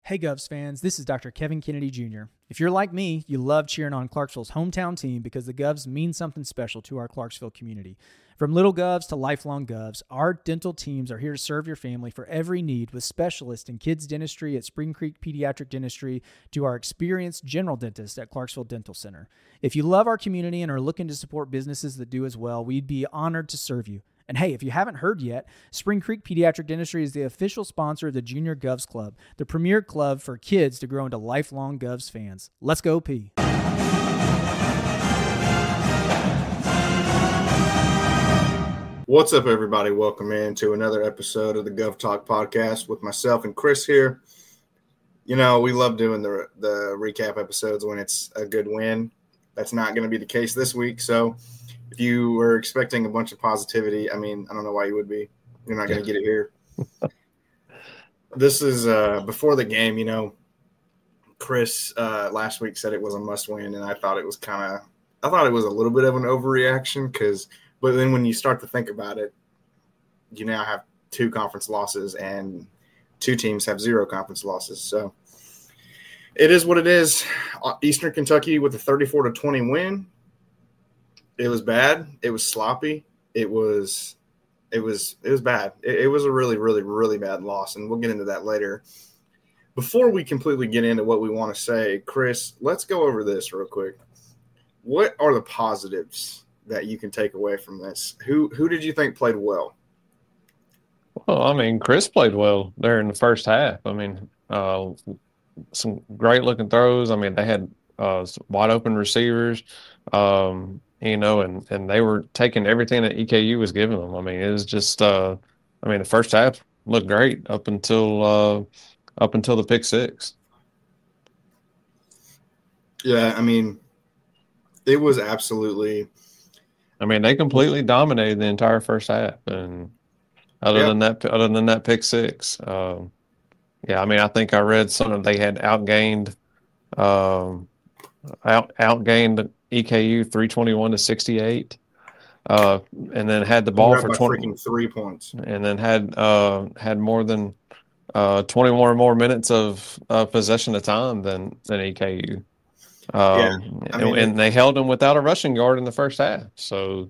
Hey Govs fans, this is Dr. Kevin Kennedy Jr. If you're like me, you love cheering on Clarksville's hometown team because the Govs mean something special to our Clarksville community. From little Govs to lifelong Govs, our dental teams are here to serve your family for every need with specialists in kids dentistry at Spring Creek Pediatric Dentistry to our experienced general dentist at Clarksville Dental Center. If you love our community and are looking to support businesses that do as well, we'd be honored to serve you. And hey, if you haven't heard yet, Spring Creek Pediatric Dentistry is the official sponsor of the Junior Govs Club, the premier club for kids to grow into lifelong Govs fans. Let's go, P. What's up, everybody? Welcome in to another episode of the Gov Talk podcast with myself and Chris here. You know, we love doing the recap episodes when it's a good win. That's not going to be the case this week, so if you were expecting a bunch of positivity, I mean, I don't know why you would be. You're not going to get it here. This is before the game, you know. Chris last week said it was a must-win, and I thought it was a little bit of an overreaction but then when you start to think about it, you now have 2 conference losses and 2 teams have 0 conference losses. So it is what it is. Eastern Kentucky with a 34-20 win. It was bad. It was sloppy. It was bad. It was a really, really, really bad loss, and we'll get into that later. Before we completely get into what we want to say, Chris, let's go over this real quick. What are the positives that you can take away from this? Who did you think played well? Well, I mean, Chris played well there in the first half. I mean, some great-looking throws. I mean, they had wide-open receivers. You know, and they were taking everything that EKU was giving them. I mean, it was just, the first half looked great up until the pick six. Yeah, I mean, it was absolutely. I mean, they completely dominated the entire first half, and other than that pick six, yeah, I mean, I think I read something they had outgained EKU 321-68, and then had the ball for 3 points, and then had more than 21 more minutes of possession of time than EKU. And they held them without a rushing guard in the first half. So,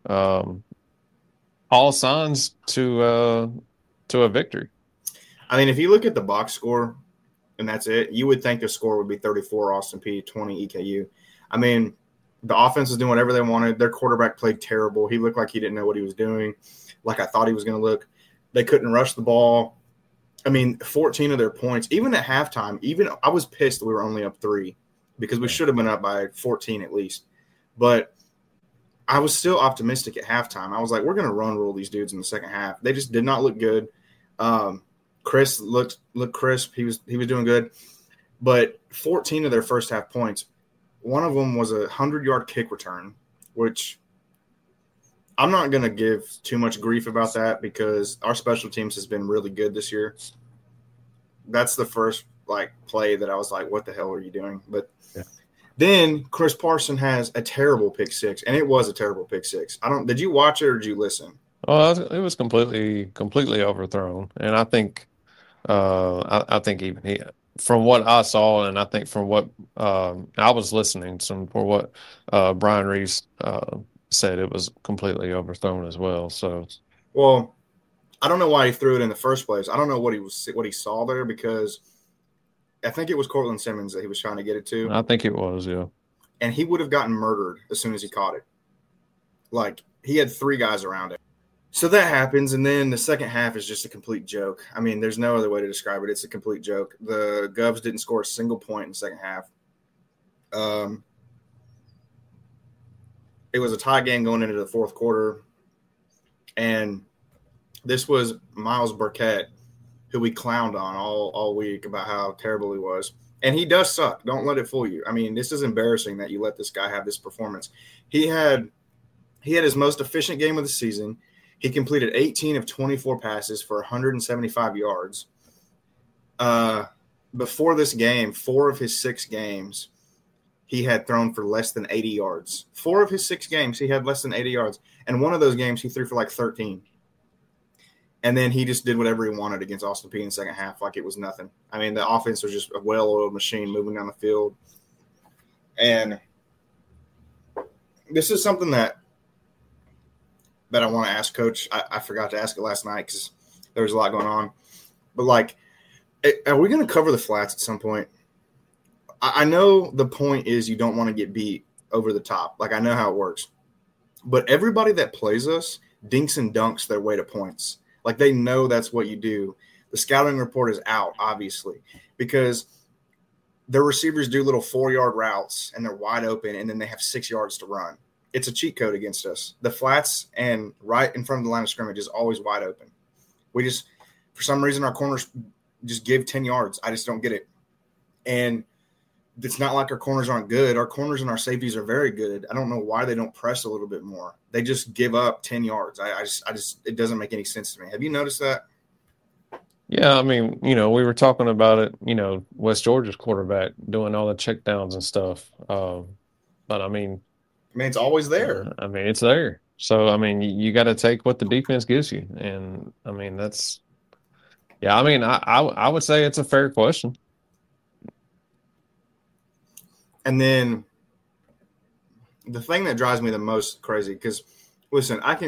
all signs to a victory. I mean, if you look at the box score, and that's it, you would think the score would be 34 Austin Peay, 20 EKU. I mean, the offense was doing whatever they wanted. Their quarterback played terrible. He looked like he didn't know what he was doing, like I thought he was going to look. They couldn't rush the ball. I mean, 14 of their points, even at halftime, I was pissed that we were only up 3 because we should have been up by 14 at least. But I was still optimistic at halftime. I was like, we're going to run rule these dudes in the second half. They just did not look good. Chris looked crisp. He was doing good. But 14 of their first half points, one of them was a 100-yard kick return, which I'm not going to give too much grief about that because our special teams has been really good this year. That's the first play that I was like, what the hell are you doing? But then Chris Parson has a terrible pick six, and it was a terrible pick six. Did you watch it or did you listen? Well, it was completely overthrown, and I think even he, from what I saw, and I think from what I was listening, for what Brian Reese said, it was completely overthrown as well. So, well, I don't know why he threw it in the first place. I don't know what he saw there because I think it was Cortland Simmons that he was trying to get it to. I think it was, yeah. And he would have gotten murdered as soon as he caught it. He had 3 guys around him. So that happens, and then the second half is just a complete joke. I mean, there's no other way to describe it. It's a complete joke. The Govs didn't score a single point in the second half. It was a tie game going into the fourth quarter, and this was Miles Burkett, who we clowned on all week about how terrible he was. And he does suck. Don't let it fool you. I mean, this is embarrassing that you let this guy have this performance. He had his most efficient game of the season. He completed 18 of 24 passes for 175 yards. Before this game, 4 of his 6 games, he had thrown for less than 80 yards. 4 of his 6 games, he had less than 80 yards. And one of those games, he threw for 13. And then he just did whatever he wanted against Austin Peay in the second half, like it was nothing. I mean, the offense was just a well-oiled machine moving down the field. And this is something that I want to ask Coach. I forgot to ask it last night because there was a lot going on. But, like, are we going to cover the flats at some point? I know the point is you don't want to get beat over the top. Like, I know how it works. But everybody that plays us dinks and dunks their way to points. Like, they know that's what you do. The scouting report is out, obviously, because their receivers do little 4-yard routes, and they're wide open, and then they have 6 yards to run. It's a cheat code against us. The flats and right in front of the line of scrimmage is always wide open. We just, for some reason, our corners just give 10 yards. I just don't get it. And it's not like our corners aren't good. Our corners and our safeties are very good. I don't know why they don't press a little bit more. They just give up 10 yards. I just it doesn't make any sense to me. Have you noticed that? Yeah, I mean, we were talking about it, West Georgia's quarterback doing all the checkdowns and stuff. But I mean, it's always there. I mean, it's there. So, I mean, you got to take what the defense gives you. And, I mean, that's – yeah, I mean, I would say it's a fair question. And then the thing that drives me the most crazy, because, listen, I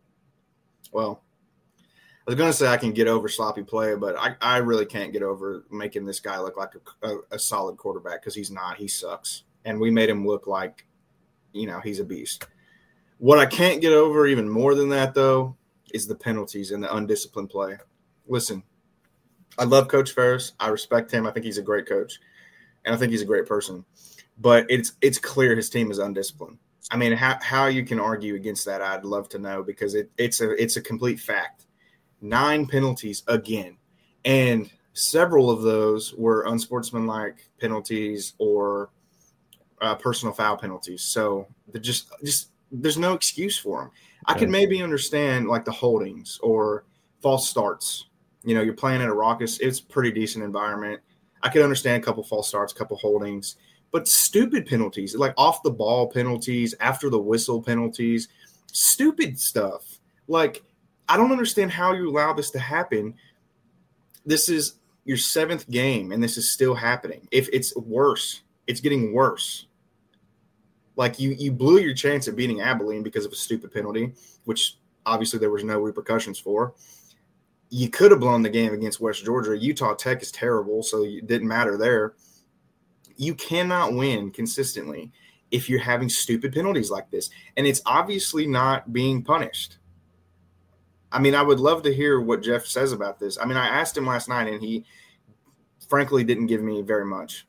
was going to say I can get over sloppy play, but I really can't get over making this guy look like a solid quarterback because he's not. He sucks. And we made him look like, he's a beast. What I can't get over even more than that, though, is the penalties and the undisciplined play. Listen, I love Coach Ferris. I respect him. I think he's a great coach, and I think he's a great person. But it's clear his team is undisciplined. I mean, how you can argue against that, I'd love to know, because it's a complete fact. 9 penalties again, and several of those were unsportsmanlike penalties or personal foul penalties. So they're just there's no excuse for them. I could maybe understand like the holdings or false starts. You're playing at a raucous, it's a pretty decent environment. I could understand a couple false starts, a couple holdings, but stupid penalties, like off the ball penalties, after the whistle penalties, stupid stuff. Like, I don't understand how you allow this to happen. This is your 7th game, and this is still happening. If it's worse, it's getting worse. Like, you blew your chance at beating Abilene because of a stupid penalty, which obviously there was no repercussions for. You could have blown the game against West Georgia. Utah Tech is terrible, so it didn't matter there. You cannot win consistently if you're having stupid penalties like this, and it's obviously not being punished. I mean, I would love to hear what Jeff says about this. I mean, I asked him last night, and he frankly didn't give me very much.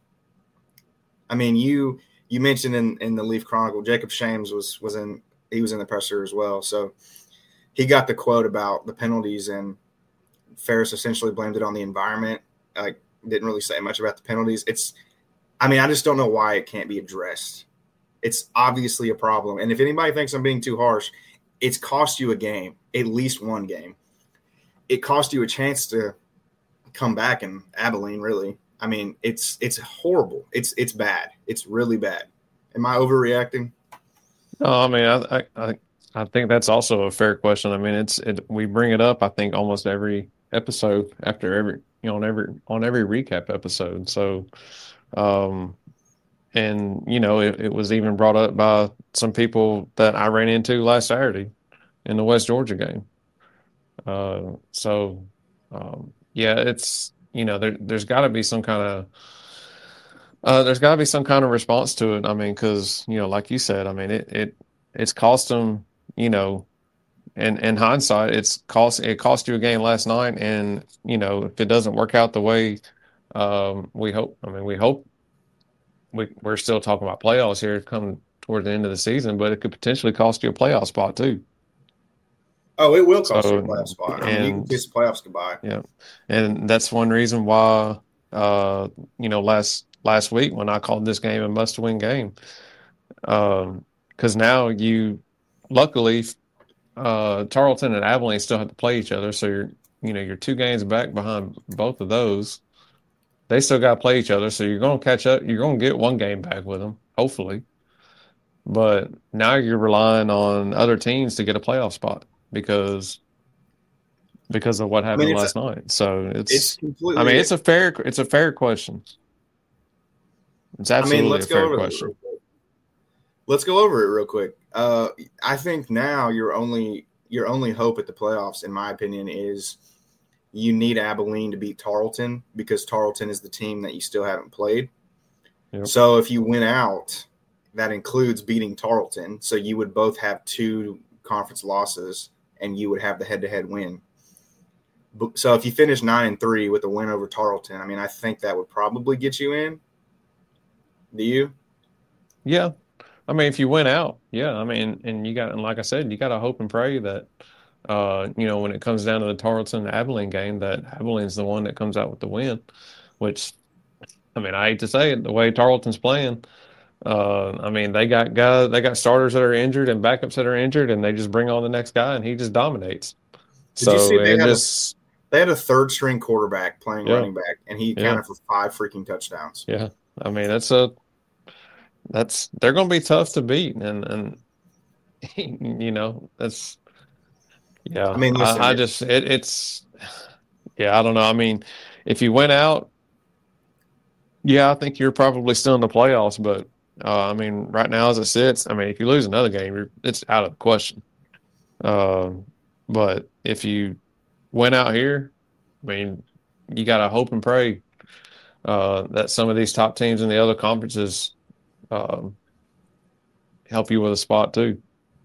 I mean, you mentioned in the Leaf Chronicle, Jacob Shames was in the presser as well. So he got the quote about the penalties, and Ferris essentially blamed it on the environment. Didn't really say much about the penalties. I just don't know why it can't be addressed. It's obviously a problem. And if anybody thinks I'm being too harsh, it's cost you a game, at least one game. It cost you a chance to come back in Abilene, really. I mean, it's horrible. It's bad. It's really bad. Am I overreacting? No, I mean, I think that's also a fair question. I mean, we bring it up, I think, almost every episode after every on every recap episode. So, and it was even brought up by some people that I ran into last Saturday in the West Georgia game. Yeah, it's there's got to be some kind of response to it. I mean, because like you said, I mean it's cost them. In hindsight, it cost you a game last night, and if it doesn't work out the way we hope. I mean, we hope. We're still talking about playoffs here coming toward the end of the season, but it could potentially cost you a playoff spot too. Oh, it will cost you a playoff spot. I mean, you can kiss the playoffs goodbye. Yeah, and that's one reason why last week when I called this game a must-win game, because now luckily Tarleton and Abilene still have to play each other, so you're 2 games back behind both of those. They still got to play each other, so you're going to catch up. You're going to get 1 game back with them, hopefully. But now you're relying on other teams to get a playoff spot because because of what I mean, happened last night. So it's I mean, completely. it's a fair question. It's I mean, absolutely a let's go fair over that question. real quick. Let's go over it real quick. I think now your only hope at the playoffs, in my opinion, is you need Abilene to beat Tarleton because Tarleton is the team that you still haven't played. Yep. So if you win out, that includes beating Tarleton. So you would both have 2 conference losses, and you would have the head-to-head win. So if you finish 9-3 with a win over Tarleton, I mean, I think that would probably get you in. Do you? Yeah. I mean, if you win out, yeah. I mean, and like I said, you got to hope and pray that, when it comes down to the Tarleton Abilene game, that Abilene's the one that comes out with the win, which, I mean, I hate to say it, the way Tarleton's playing, I mean, they got starters that are injured and backups that are injured, and they just bring on the next guy, and he just dominates. Did you see So it just, they had a third-string quarterback playing yeah, running back, and he yeah, accounted for 5 freaking touchdowns. yeah. I mean, they're going to be tough to beat, and that's. I Yeah, mean, listen, I just it's yeah, I don't know. I mean, if you went out, yeah, I think you're probably still in the playoffs. But I mean, right now as it sits, I mean, if you lose another game, it's out of the question. But if you went out here, I mean, you got to hope and pray that some of these top teams in the other conferences um, help you with a spot too.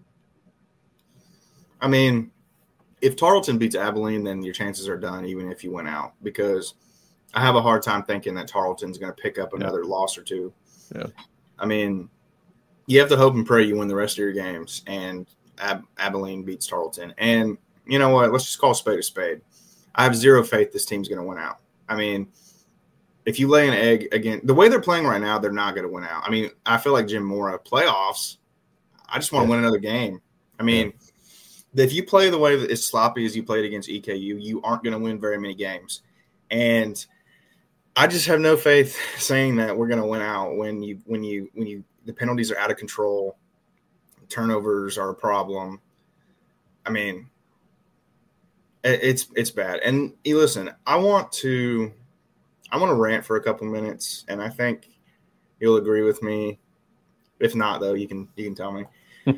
I mean, if Tarleton beats Abilene, then your chances are done, even if you went out, because I have a hard time thinking that Tarleton's going to pick up another loss or 2. Yeah. I mean, you have to hope and pray you win the rest of your games, and Abilene beats Tarleton. And you know what? Let's just call a spade a spade. I have zero faith this team's going to win out. I mean, if you lay an egg again, the way they're playing right now, they're not going to win out. I mean, I feel like Jim Mora, playoffs, I just want to win another game. I mean, if you play the way that it's sloppy as you played against EKU, you aren't going to win very many games. And I just have no faith saying that we're going to win out when the penalties are out of control, turnovers are a problem. I mean, it's bad. And listen, I want to rant for a couple minutes, and I think you'll agree with me. If not, though, you can tell me.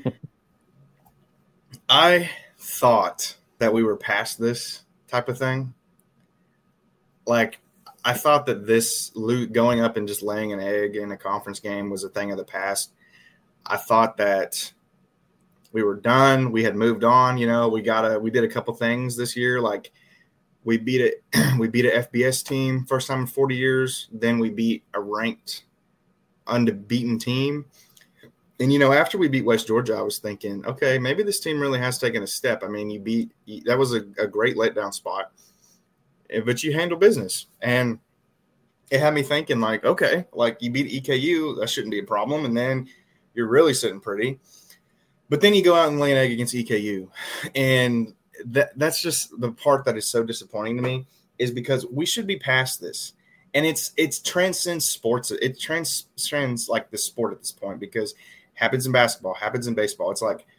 I thought that we were past this type of thing. Like, I thought that this going up and just laying an egg in a conference game was a thing of the past. I thought that we were done. We had moved on. We did a couple things this year. Like, we beat a FBS team first time in 40 years. Then we beat a ranked unbeaten team. And, after we beat West Georgia, I was thinking, okay, maybe this team really has taken a step. I mean, that was a great letdown spot, but you handle business. And it had me thinking, like, okay, like you beat EKU, that shouldn't be a problem. And then you're really sitting pretty. But then you go out and lay an egg against EKU. And that's just the part that is so disappointing to me, is because we should be past this. And it transcends sports. It transcends like the sport at this point, because – happens in basketball, happens in baseball. It's like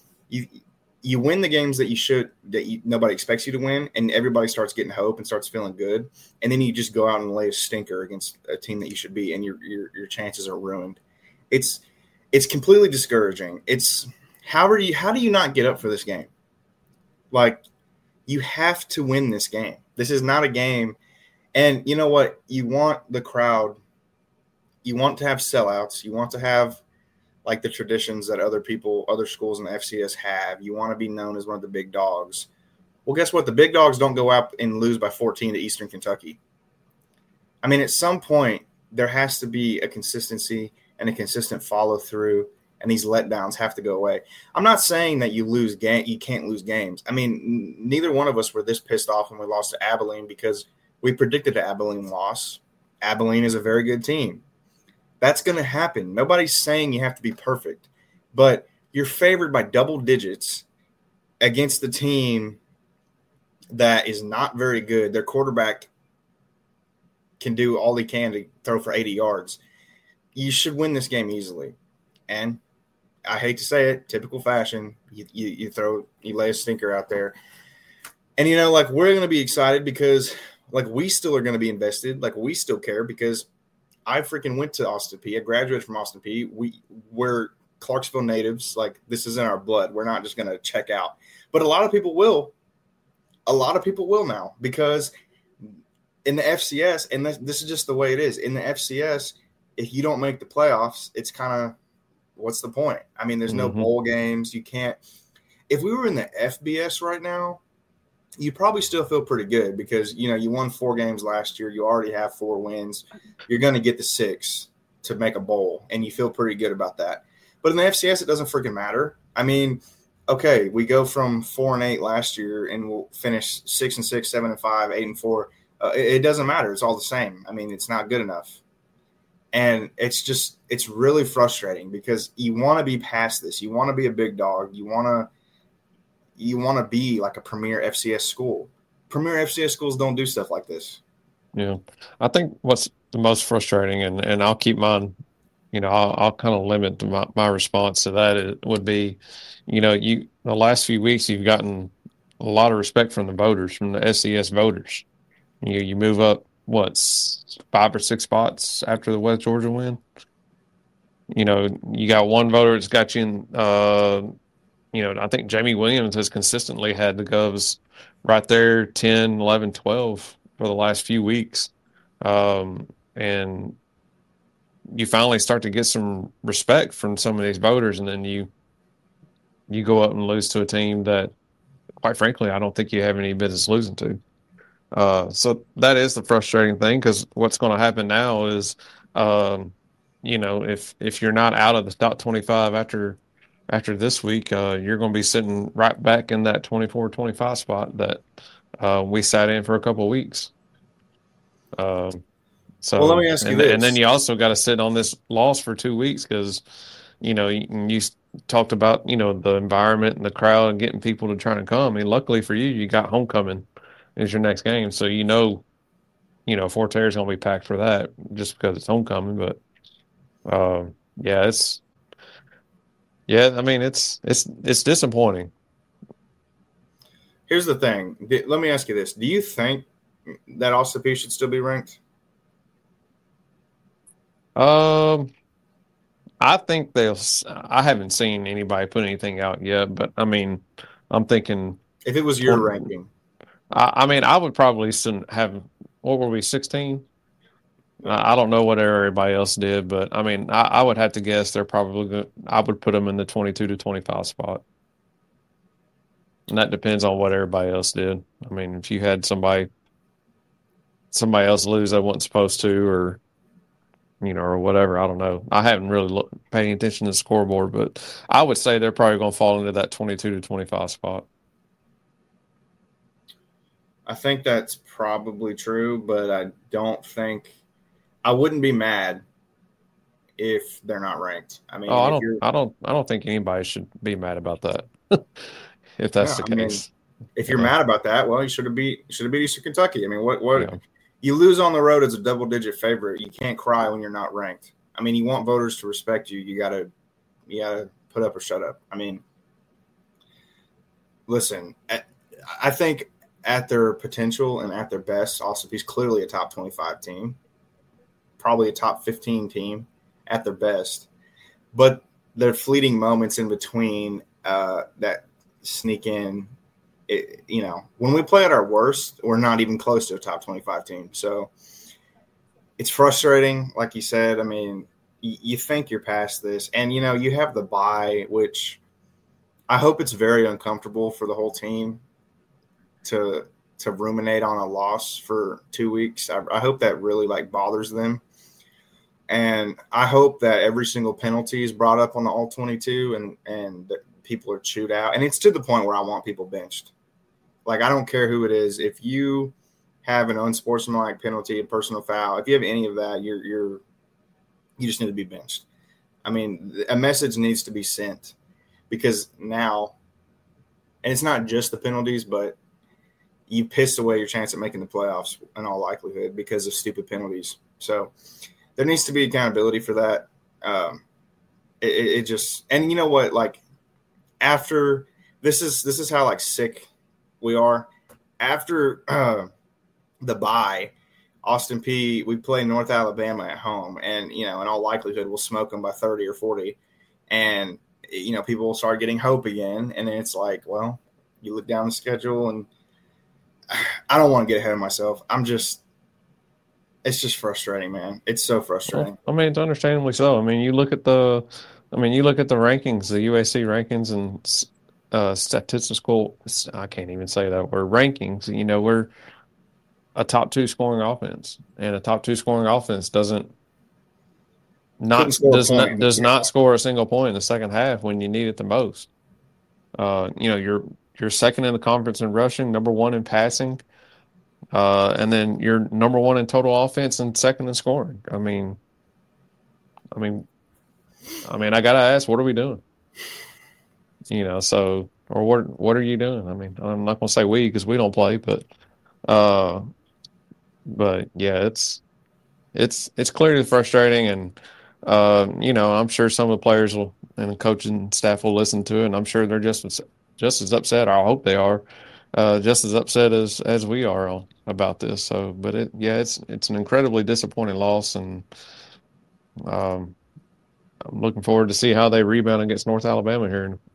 you win the games that nobody expects you to win, and everybody starts getting hope and starts feeling good, and then you just go out and lay a stinker against a team that you should be, and your chances are ruined. It's completely discouraging. It's how do you not get up for this game? Like, you have to win this game. This is not a game. And you know what? You want the crowd. You want to have sellouts. You want to have like the traditions that other schools in the FCS have. You want to be known as one of the big dogs. Well, guess what? The big dogs don't go out and lose by 14 to Eastern Kentucky. I mean, at some point, there has to be a consistency and a consistent follow through, and these letdowns have to go away. I'm not saying that you can't lose games. I mean, neither one of us were this pissed off when we lost to Abilene, because we predicted an Abilene loss. Abilene is a very good team. That's going to happen. Nobody's saying you have to be perfect, but you're favored by double digits against the team that is not very good. Their quarterback can do all he can to throw for 80 yards. You should win this game easily. And I hate to say it, typical fashion, you lay a stinker out there. And, like, we're going to be excited because, like, we still are going to be invested. Like, we still care because I freaking went to Austin Peay. I graduated from Austin Peay. We're Clarksville natives. Like, this is in our blood. We're not just going to check out. But a lot of people will. A lot of people will now because in the FCS, and this is just the way it is. In the FCS, if you don't make the playoffs, it's kind of what's the point? I mean, there's no bowl games. You can't – if we were in the FBS right now, you probably still feel pretty good because, you won 4 games last year. You already have 4 wins. You're going to get the 6 to make a bowl, and you feel pretty good about that. But in the FCS, it doesn't freaking matter. I mean, okay, we go from 4-8 last year, and we'll finish 6-6, 7-5, 8-4. It doesn't matter. It's all the same. I mean, it's not good enough. And it's really frustrating because you want to be past this. You want to be a big dog. You want to be like a premier FCS school. Premier FCS schools don't do stuff like this. Yeah. I think what's the most frustrating, and I'll keep mine, I'll kind of limit my response to that. It would be, the last few weeks you've gotten a lot of respect from the voters, from the SCS voters. You move up, 5 or 6 spots after the West Georgia win. You got one voter that's got you in, I think Jamie Williams has consistently had the Govs right there 10, 11, 12 for the last few weeks. And you finally start to get some respect from some of these voters, and then you go up and lose to a team that, quite frankly, I don't think you have any business losing to. So that is the frustrating thing because what's going to happen now is, if you're not out of the top 25 after this week, you're going to be sitting right back in that 24-25 spot that we sat in for a couple of weeks. So, well, let me ask you this. And then you also got to sit on this loss for 2 weeks because, you talked about, the environment and the crowd and getting people to try to come. I mean, luckily for you, you got homecoming is your next game. So, Fort Terry's going to be packed for that just because it's homecoming. But, it's disappointing. Here's the thing. Let me ask you this. Do you think that Austin Peay should still be ranked? I think I haven't seen anybody put anything out yet, but I mean, I'm thinking if it was your ranking, I would probably have, what were we, 16? I don't know what everybody else did, but I mean, I would have to guess they're probably I would put them in the 22 to 25 spot. And that depends on what everybody else did. I mean, if you had somebody else lose that wasn't supposed to, or whatever, I don't know. I haven't really paying attention to the scoreboard, but I would say they're probably going to fall into that 22 to 25 spot. I think that's probably true, but I wouldn't be mad if they're not ranked. I mean, I don't think anybody should be mad about that. If that's the case. If you're mad about that, well, you should have beat Eastern Kentucky. I mean, what you lose on the road as a double-digit favorite. You can't cry when you're not ranked. I mean, you want voters to respect you. You gotta put up or shut up. I mean, listen, I think at their potential and at their best, Austin Peay's clearly a top 25 team, probably a top 15 team at their best. But there are fleeting moments in between that sneak in. When we play at our worst, we're not even close to a top 25 team. So it's frustrating, like you said. I mean, you think you're past this, and you have the bye, which I hope it's very uncomfortable for the whole team to ruminate on a loss for 2 weeks. I hope that really bothers them, and I hope that every single penalty is brought up on the All-22 and that people are chewed out, and it's to the point where I want people benched. I don't care who it is. If you have an unsportsmanlike penalty, a personal foul, if you have any of that, you just need to be benched. I mean, a message needs to be sent because now, and it's not just the penalties, but you pissed away your chance at making the playoffs in all likelihood because of stupid penalties. So there needs to be accountability for that. It just, and you know what, after this is how sick we are. after the bye, Austin Peay, we play North Alabama at home, and in all likelihood, we'll smoke them by 30 or 40, and people will start getting hope again, and then it's like, well, you look down the schedule, and I don't want to get ahead of myself. It's just frustrating, man. It's so frustrating. Well, I mean, it's understandably so. I mean, you look at the rankings, the USC rankings and statistical. I can't even say that word. Rankings. We're a top 2 scoring offense, and a top 2 scoring offense does not score a single point in the second half when you need it the most. You're second in the conference in rushing, number 1 in passing. And then you're number 1 in total offense and second in scoring. I mean, I gotta ask, what are we doing? Or what are you doing? I mean, I'm not gonna say we because we don't play, but yeah, it's clearly frustrating, and I'm sure some of the players and the coaching staff will listen to it, and I'm sure they're just as upset. I hope they are. Just as upset as we are about this. So, but it's an incredibly disappointing loss, and I'm looking forward to see how they rebound against North Alabama here in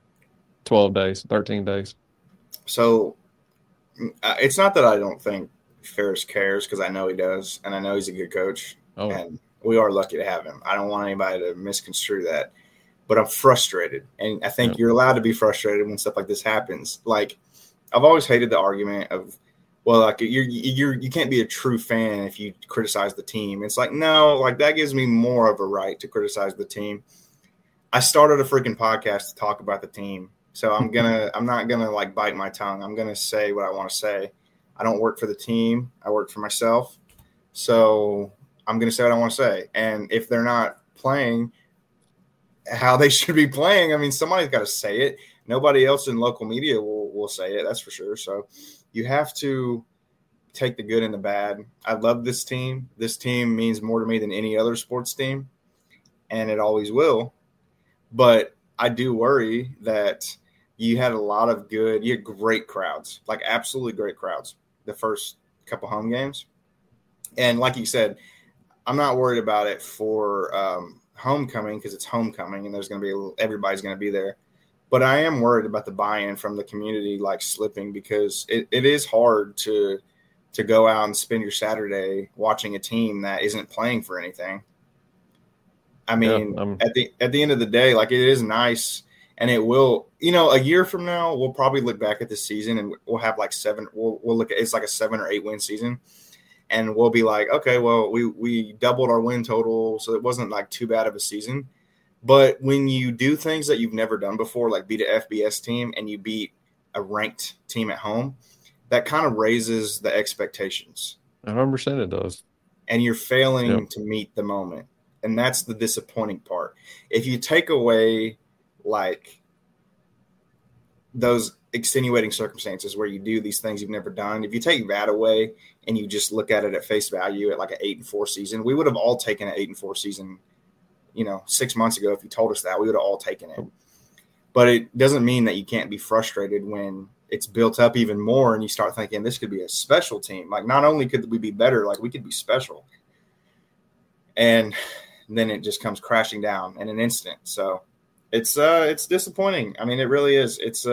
13 days. So, it's not that I don't think Ferris cares, because I know he does, and I know he's a good coach, and we are lucky to have him. I don't want anybody to misconstrue that, but I'm frustrated, and I think you're allowed to be frustrated when stuff like this happens. Like, I've always hated the argument of, well, like you can't be a true fan if you criticize the team. It's like, no, like that gives me more of a right to criticize the team. I started a freaking podcast to talk about the team, so I'm not gonna like bite my tongue. I'm gonna say what I want to say. I don't work for the team. I work for myself. So I'm gonna say what I want to say. And if they're not playing how they should be playing, I mean, somebody's got to say it. Nobody else in local media will say it, that's for sure. So you have to take the good and the bad. I love this team. This team means more to me than any other sports team, and it always will. But I do worry that you had great crowds, like absolutely great crowds, the first couple home games. And like you said, I'm not worried about it for homecoming, because it's homecoming and everybody's going to be there. But I am worried about the buy-in from the community like slipping, because it is hard to go out and spend your Saturday watching a team that isn't playing for anything. I mean, at the end of the day, like, it is nice, and it will, a year from now, we'll probably look back at this season and we'll have like we'll look at, it's like a 7 or 8 win season, and we'll be like, okay, well, we doubled our win total, so it wasn't like too bad of a season. But when you do things that you've never done before, like beat an FBS team and you beat a ranked team at home, that kind of raises the expectations. 100% it does. And you're failing to meet the moment. And that's the disappointing part. If you take away like those extenuating circumstances where you do these things you've never done, if you take that away and you just look at it at face value at like an 8-4 season, we would have all taken an 8-4 season 6 months ago. If you told us that, we would have all taken it. But it doesn't mean that you can't be frustrated when it's built up even more and you start thinking this could be a special team. Like, not only could we be better, like we could be special. And then it just comes crashing down in an instant. So it's disappointing. I mean, it really is. It's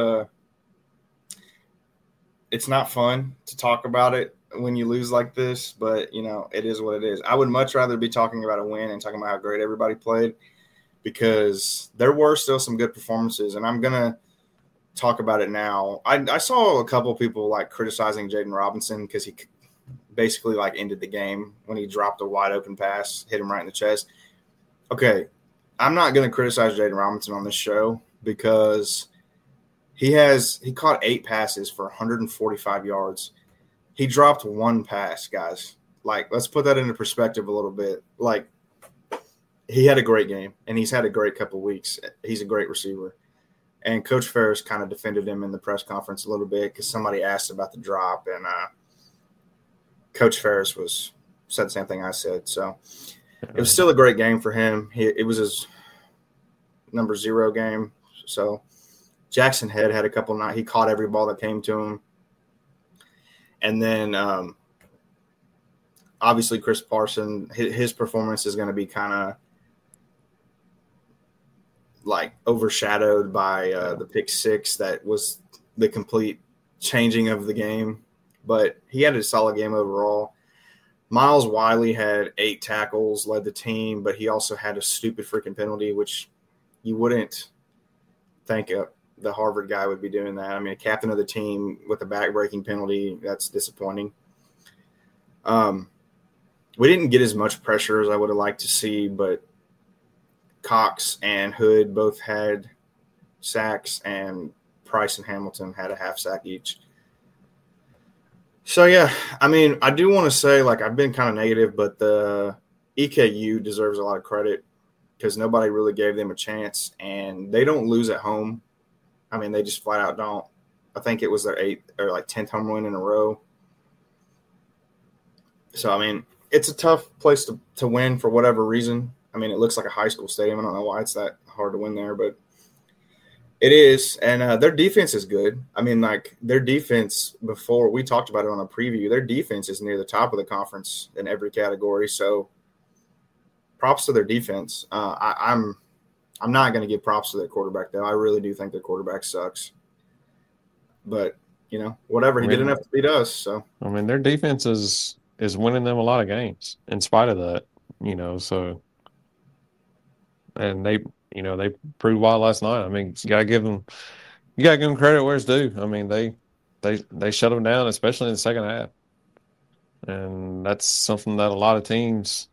not fun to talk about it when you lose like this, but it is what it is. I would much rather be talking about a win and talking about how great everybody played, because there were still some good performances, and I'm gonna talk about it now. I saw a couple people like criticizing Jaden Robinson because he basically like ended the game when he dropped a wide open pass, hit him right in the chest. Okay, I'm not gonna criticize Jaden Robinson on this show because he caught 8 passes for 145 yards. He dropped 1 pass, guys. Like, let's put that into perspective a little bit. Like, he had a great game, and he's had a great couple weeks. He's a great receiver. And Coach Ferris kind of defended him in the press conference a little bit because somebody asked about the drop, and Coach Ferris said the same thing I said. So it was still a great game for him. It was his number 0 game. So Jackson Head had a couple nights. He caught every ball that came to him. And then obviously Chris Parson, his performance is going to be kind of like overshadowed by the pick six that was the complete changing of the game. But he had a solid game overall. Miles Wiley had 8 tackles, led the team, but he also had a stupid freaking penalty, which you wouldn't think the Harvard guy would be doing that. I mean, a captain of the team with a back-breaking penalty, that's disappointing. We didn't get as much pressure as I would have liked to see, but Cox and Hood both had sacks, and Price and Hamilton had a half sack each. So, yeah, I mean, I do want to say, like, I've been kind of negative, but the EKU deserves a lot of credit because nobody really gave them a chance, and they don't lose at home. I mean, they just flat out don't. I think it was their 8th or like 10th home win in a row. So, I mean, it's a tough place to win for whatever reason. I mean, it looks like a high school stadium. I don't know why it's that hard to win there, but it is. And their defense is good. I mean, like their defense before we talked about it on a preview, their defense is near the top of the conference in every category. So props to their defense. I'm not going to give props to their quarterback, though. I really do think their quarterback sucks. But, you know, whatever. He did enough to beat us. So I mean, their defense is winning them a lot of games in spite of that, you know, so – and they proved why last night. I mean, you gotta give them credit where it's due. I mean, they shut them down, especially in the second half, and that's something that a lot of teams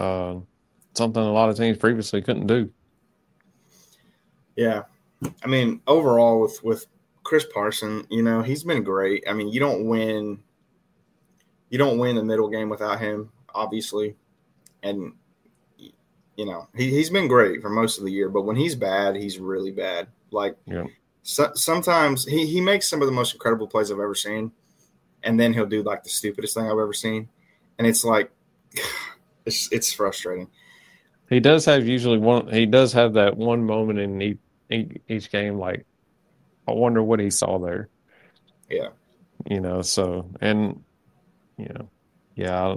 previously couldn't do. Yeah, I mean, overall with Chris Parson, you know, he's been great. I mean, you don't win the middle game without him, obviously, and you know, he's been great for most of the year, but when he's bad, he's really bad. Like sometimes he makes some of the most incredible plays I've ever seen, and then he'll do like the stupidest thing I've ever seen, and it's like it's frustrating. He does have that one moment in each game, like I wonder what he saw there. Yeah, you know. So and you know, yeah.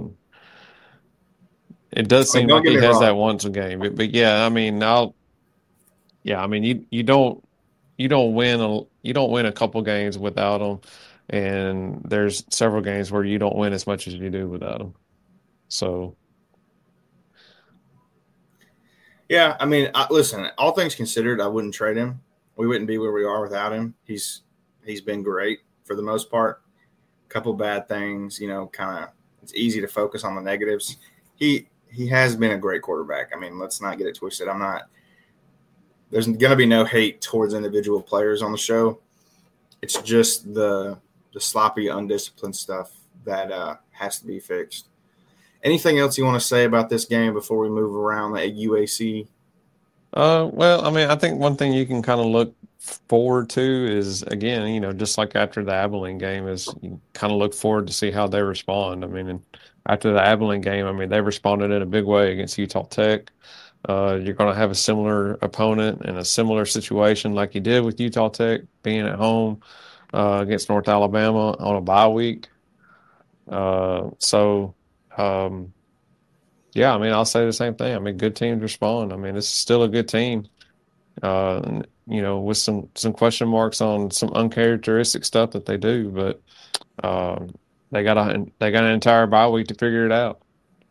It does seem like he has that once a game, but yeah, I mean, you don't win a couple games without him, and there's several games where you don't win as much as you do without him. So, yeah, I mean, listen, all things considered, I wouldn't trade him. We wouldn't be where we are without him. He's been great for the most part. A couple bad things, you know, kind of it's easy to focus on the negatives. He has been a great quarterback. I mean, let's not get it twisted. There's going to be no hate towards individual players on the show. It's just the sloppy, undisciplined stuff that has to be fixed. Anything else you want to say about this game before we move around the UAC? Well, I mean, I think one thing you can kind of look forward to is, again, you know, just like after the Abilene game, is you kind of look forward to see how they respond. I mean, after the Abilene game, I mean, they responded in a big way against Utah Tech. You're going to have a similar opponent in a similar situation like you did with Utah Tech being at home against North Alabama on a bye week. Yeah, I mean, I'll say the same thing. I mean, good teams respond. I mean, it's still a good team, you know, with some question marks on some uncharacteristic stuff that they do, but they got an entire bye week to figure it out.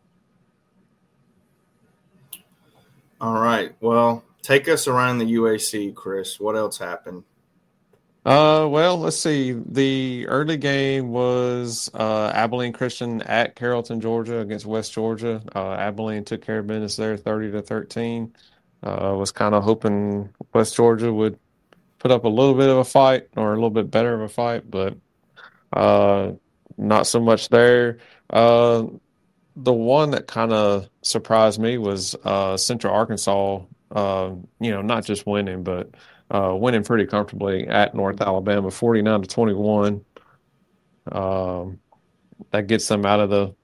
All right. Well, take us around the UAC, Chris. What else happened? Well, let's see. The early game was Abilene Christian at Carrollton, Georgia against West Georgia. Abilene took care of business there 30-13. Was kind of hoping West Georgia would put up a little bit of a fight or a little bit better of a fight, but not so much there. The one that kind of surprised me was Central Arkansas, you know, not just winning, but winning pretty comfortably at North Alabama, 49-21. That gets them out of the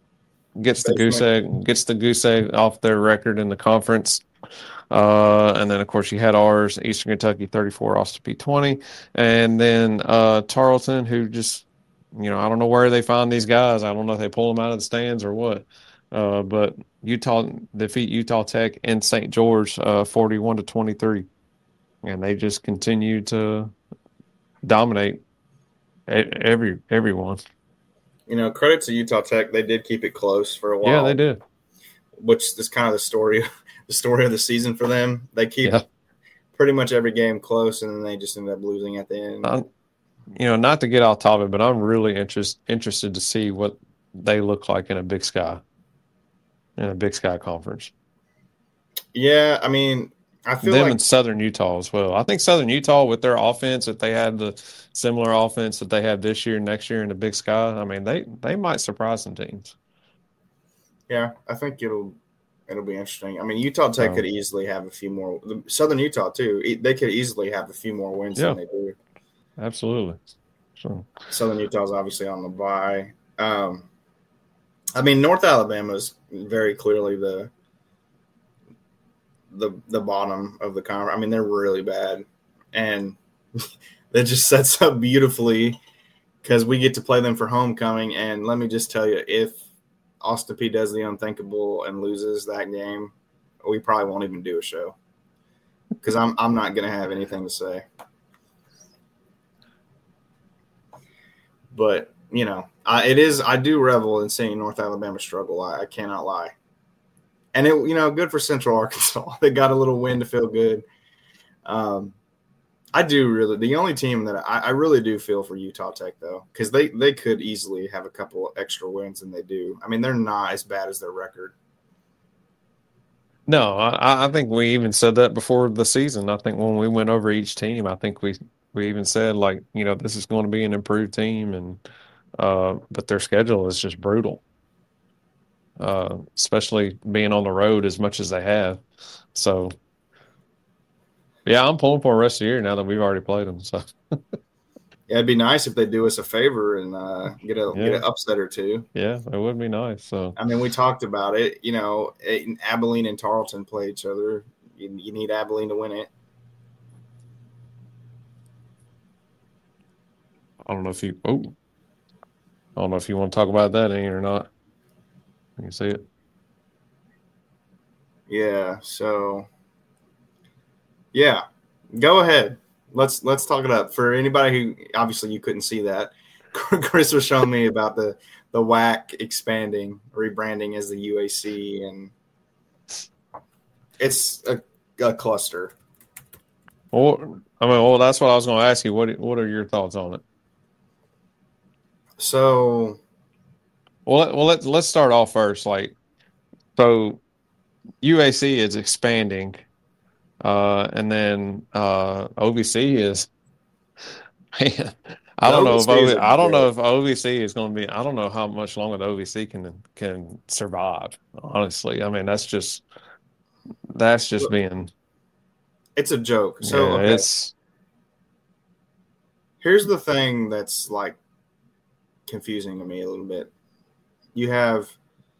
goose egg off their record in the conference. And then of course you had ours, Eastern Kentucky 34, Austin Peay 20, and then Tarleton, who just I don't know where they find these guys. I don't know if they pull them out of the stands or what. But Utah defeat Utah Tech in St. George 41-23. And they just continue to dominate everyone. Credit to Utah Tech. They did keep it close for a while. Yeah, they did. Which is kind of the story of the season for them. They keep pretty much every game close, and then they just end up losing at the end. Not to get off topic, but I'm really interested to see what they look like in a Big Sky conference. Yeah, I mean, I feel them like in Southern Utah as well. I think Southern Utah with their offense, if they had the similar offense that they have this year, next year in the Big Sky, I mean, they might surprise some teams. Yeah, I think it'll be interesting. I mean, Utah Tech could easily have a few more. Southern Utah too. They could easily have a few more wins than they do. Absolutely. So Southern Utah is obviously on the bye. I mean, North Alabama is very clearly the bottom of the conference. I mean, they're really bad, and that just sets up beautifully because we get to play them for homecoming. And let me just tell you, if Austin Peay does the unthinkable and loses that game, we probably won't even do a show because I'm not going to have anything to say. But I do revel in seeing North Alabama struggle. I cannot lie. And good for Central Arkansas. They got a little win to feel good. I do really. The only team that I really do feel for Utah Tech though, because they could easily have a couple extra wins than they do. I mean, they're not as bad as their record. No, I think we even said that before the season. I think when we went over each team, I think we even said this is going to be an improved team, and but their schedule is just brutal. Especially being on the road as much as they have. So, yeah, I'm pulling for the rest of the year now that we've already played them. So, yeah, it'd be nice if they do us a favor and get an upset or two. Yeah, it would be nice. So, I mean, we talked about it. Abilene and Tarleton play each other. You need Abilene to win it. I don't know if you want to talk about that or not. You can see it. Yeah. So, yeah, go ahead. Let's talk it up. For anybody who obviously you couldn't see that, Chris was showing me about the WAC rebranding as the UAC, and it's a cluster. Well, that's what I was going to ask you. What are your thoughts on it? So. Well, let's start off first. So UAC is expanding, and then OVC is. Man, I don't know if OVC is going to be. I don't know how much longer the OVC can survive. Honestly, I mean that's just being. It's a joke. So here's the thing that's confusing to me a little bit. You have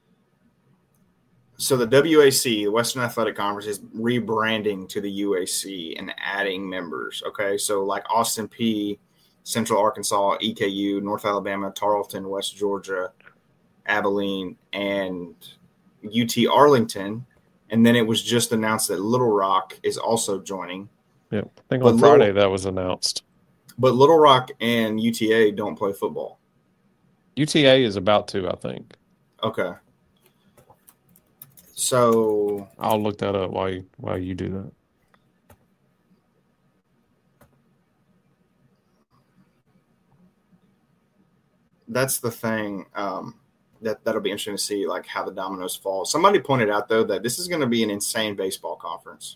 the WAC, the Western Athletic Conference, is rebranding to the UAC and adding members. Okay, so Austin Peay, Central Arkansas, EKU, North Alabama, Tarleton, West Georgia, Abilene, and UT Arlington, and then it was just announced that Little Rock is also joining. Yeah, I think on Friday that was announced. But Little Rock and UTA don't play football. UTA is about to, I think. Okay. So I'll look that up while you do that. That's the thing. That'll be interesting to see how the dominoes fall. Somebody pointed out though that this is going to be an insane baseball conference.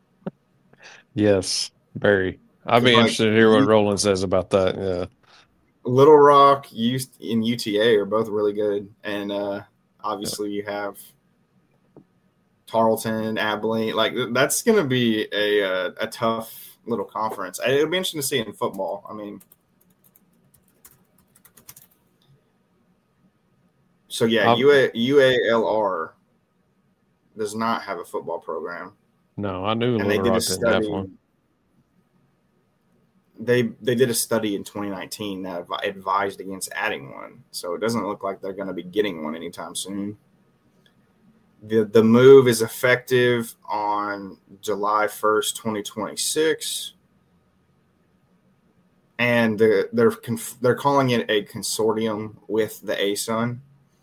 Yes, very. I'd be interested to hear what Roland says about that. Yeah. Little Rock and UTA are both really good, and obviously you have Tarleton, Abilene. That's going to be a tough little conference. It'll be interesting to see in football. I mean, so yeah, UALR does not have a football program. No, I knew Little Rock didn't have one. they did a study in 2019 that advised against adding one. So it doesn't look like they're going to be getting one anytime soon. The move is effective on July 1st, 2026. And they're calling it a consortium with the ASUN.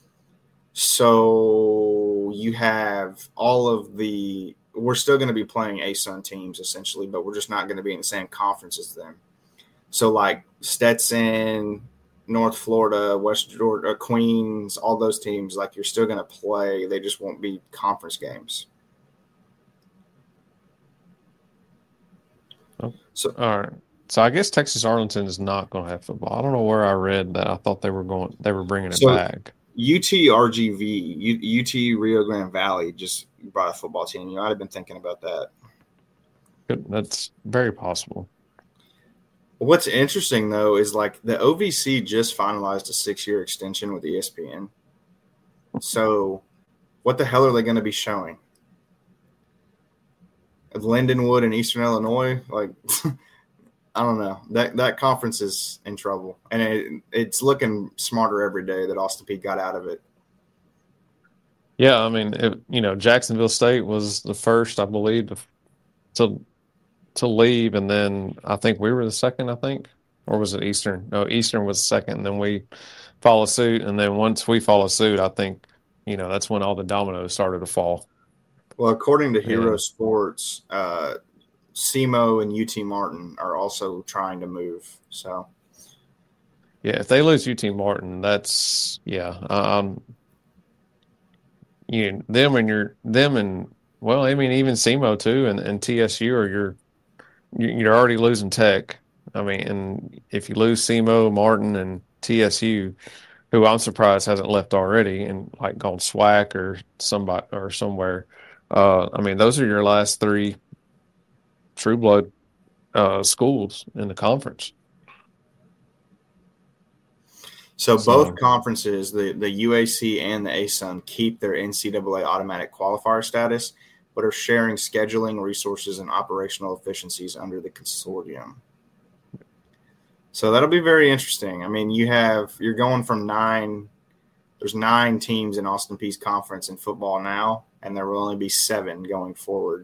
So you have all of the – we're still going to be playing ASUN teams essentially, but we're just not going to be in the same conference as them. So like Stetson, North Florida, West Georgia, Queens, all those teams, like you're still going to play. They just won't be conference games. Oh, so all right. So I guess Texas Arlington is not going to have football. I don't know where I read that. I thought they were bringing it back. UT Rio Grande Valley just brought a football team. You might have been thinking about that. That's very possible. What's interesting, though, is like the OVC just finalized a 6-year extension with ESPN. So what the hell are they going to be showing? Lindenwood in Eastern Illinois? Like, I don't know. That conference is in trouble. And it's looking smarter every day that Austin Peay got out of it. Yeah, I mean, Jacksonville State was the first, I believe, to leave, and then I think we were the second, or was it Eastern? No, Eastern was second, and then we follow suit, and then once we follow suit, I think, that's when all the dominoes started to fall. Well, according to Hero Sports, SEMO and UT Martin are also trying to move. So, yeah, if they lose UT Martin, that's them and well, I mean, even SEMO too, and TSU are you're already losing Tech. I mean, and if you lose SEMO, Martin, and TSU, who I'm surprised hasn't left already and like gone SWAC or somebody or somewhere. I mean, those are your last 3 true blood schools in the conference. So both conferences, the UAC and the ASUN, keep their NCAA automatic qualifier status, but are sharing scheduling, resources, and operational efficiencies under the consortium. So that'll be very interesting. I mean, you're going from there's 9 teams in Austin Peay's conference in football now, and there will only be 7 going forward.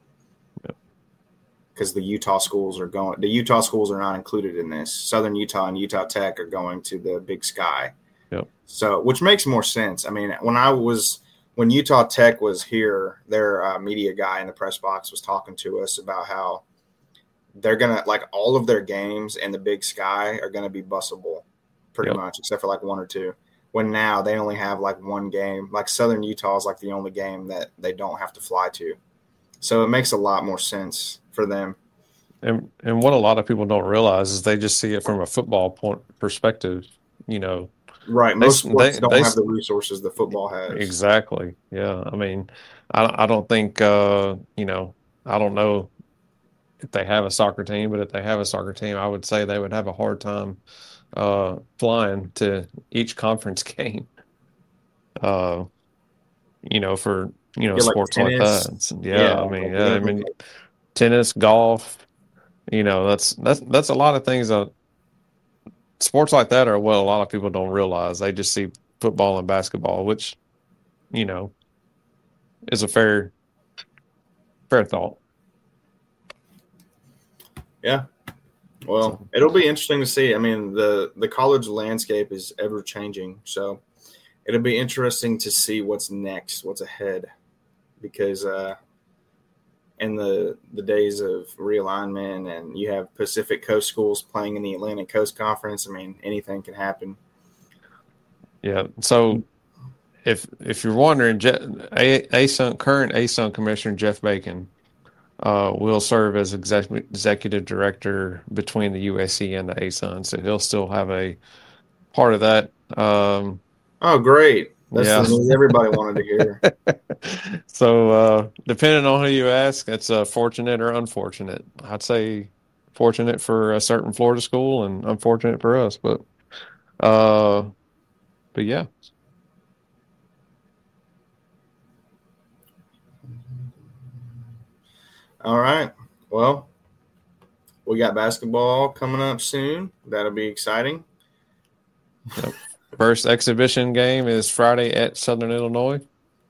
Because the Utah schools are not included in this. Southern Utah and Utah Tech are going to the Big Sky. Yep. So, which makes more sense. I mean, when Utah Tech was here, their media guy in the press box was talking to us about how they're going to, like, all of their games in the Big Sky are going to be busable pretty much, except for like 1 or 2. When now they only have like 1 game. Like Southern Utah is like the only game that they don't have to fly to. So it makes a lot more sense for them. And what a lot of people don't realize is they just see it from a football perspective, Right. Most sports don't have the resources that football has. Exactly. Yeah. I mean, I don't think, I don't know if they have a soccer team, but if they have a soccer team, I would say they would have a hard time flying to each conference game, for, sports like that. I mean, tennis, golf, that's a lot of things that sports like that are what a lot of people don't realize. They just see football and basketball, which, is a fair thought. Yeah. Well, it'll be interesting to see. I mean, the college landscape is ever changing. So it'll be interesting to see what's next, what's ahead, because in the days of realignment and you have Pacific Coast schools playing in the Atlantic Coast Conference, I mean, anything can happen. Yeah. So if you're wondering, current ASUN Commissioner Jeff Bacon will serve as executive director between the USC and the ASUN. So he'll still have a part of that. Oh, great. That's the news everybody wanted to hear. So depending on who you ask, it's fortunate or unfortunate. I'd say fortunate for a certain Florida school and unfortunate for us. But yeah. All right. Well, We got basketball coming up soon. That'll be exciting. Yep. First exhibition game is Friday at Southern Illinois.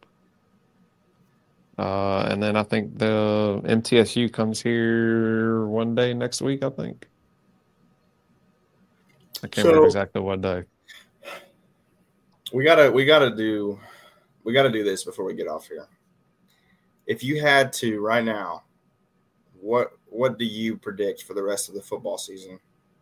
And then I think the MTSU comes here one day next week, I think. I can't remember exactly what day. We gotta do this before we get off here. If you had to right now, what do you predict for the rest of the football season?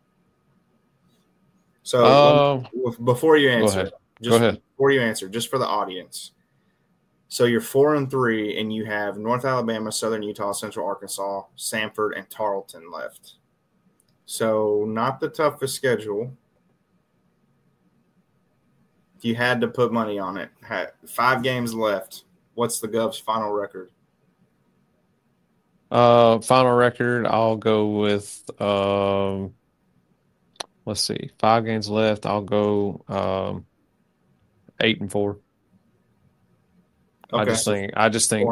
So before you answer, before you answer, just for the audience. So you're 4-3, and you have North Alabama, Southern Utah, Central Arkansas, Samford, and Tarleton left. So not the toughest schedule. If you had to put money on it, 5 games left. What's the Govs' final record? Final record, I'll go with let's see, 5 games left. I'll go 8-4. Okay, I just think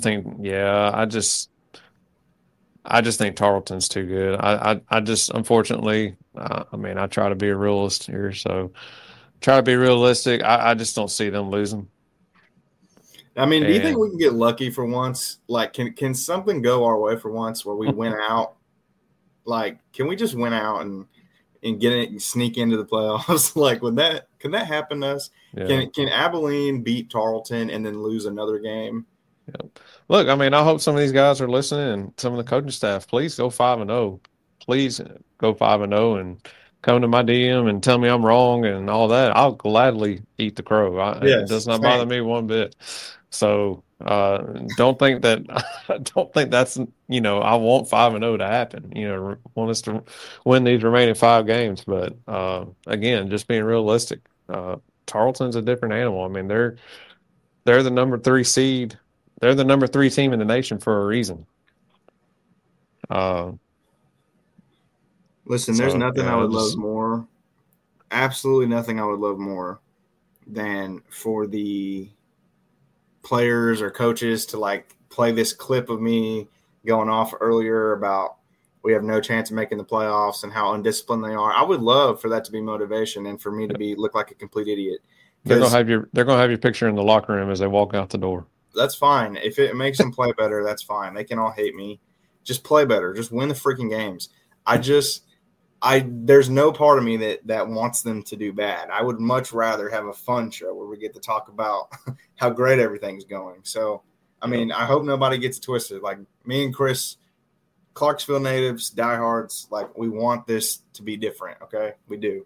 Tarleton's too good. I just unfortunately, I try to be a realist here, so try to be realistic. I just don't see them losing. Do you think we can get lucky for once? Like, can something go our way for once where we win out? Like, can we just win out and get it and sneak into the playoffs? Like, can that happen to us? Yeah. Can Abilene beat Tarleton and then lose another game? Yeah. Look, I hope some of these guys are listening, and some of the coaching staff. Please go 5-0. Please go 5-0 and come to my DM and tell me I'm wrong and all that. I'll gladly eat the crow. It does not bother me one bit. So don't think that that's I want 5-0 to happen. Want us to win these remaining 5 games, but again, just being realistic. Tarleton's a different animal. They're the number 3 seed. They're the number 3 team in the nation for a reason. Listen, there's nothing I would love more. Absolutely nothing I would love more than for the players or coaches to play this clip of me going off earlier about we have no chance of making the playoffs and how undisciplined they are. I would love for that to be motivation and for me to look like a complete idiot. They're gonna have your picture in the locker room as they walk out the door. That's fine. If it makes them play better, that's fine. They can all hate me. Just play better. Just win the freaking games. There's no part of me that wants them to do bad. I would much rather have a fun show where we get to talk about how great everything's going. So, I hope nobody gets it twisted. Like me and Chris, Clarksville natives, diehards, we want this to be different. Okay, we do.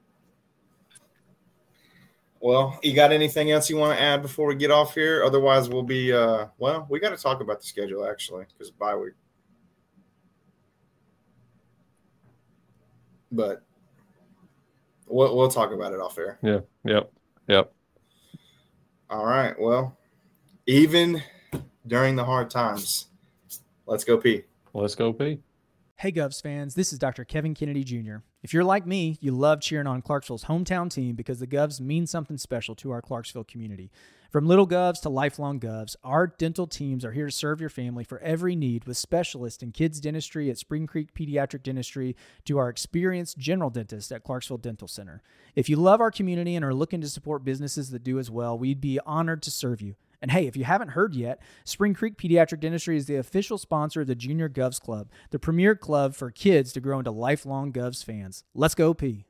Well, you got anything else you want to add before we get off here? Otherwise, we'll be we got to talk about the schedule actually because bye week. But we'll talk about it off air. Yeah. Yep. All right. Well, even during the hard times, let's go P. Let's go P. Hey, Govs fans, this is Dr. Kevin Kennedy Jr. If you're like me, you love cheering on Clarksville's hometown team because the Govs mean something special to our Clarksville community. From little Govs to lifelong Govs, our dental teams are here to serve your family for every need with specialists in kids dentistry at Spring Creek Pediatric Dentistry to our experienced general dentist at Clarksville Dental Center. If you love our community and are looking to support businesses that do as well, we'd be honored to serve you. And hey, if you haven't heard yet, Spring Creek Pediatric Dentistry is the official sponsor of the Junior Govs Club, the premier club for kids to grow into lifelong Govs fans. Let's go P.